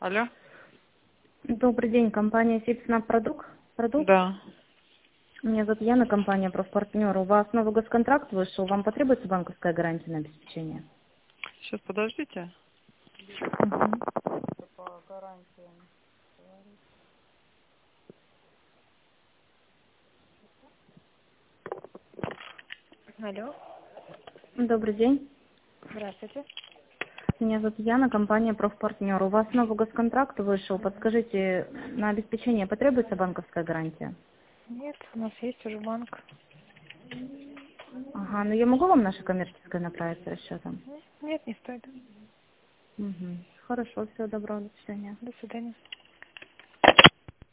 Алло? Добрый день, компания Сибснаб Продукт. Да. Меня зовут Яна, компания «Профпартнер». У вас новый госконтракт вышел, вам потребуется банковская гарантия на обеспечение? Сейчас подождите. Мгм. По гарантиям. Алло, Добрый день, здравствуйте. меня зовут Яна, компания «Профпартнер». У вас новый госконтракт вышел, подскажите, на обеспечение потребуется банковская гарантия? Нет, у нас есть уже банк. Ага, ну я могу вам наше коммерческое направить с расчетом? Нет, не стоит. Угу. Хорошо, всего доброго, до свидания. До свидания.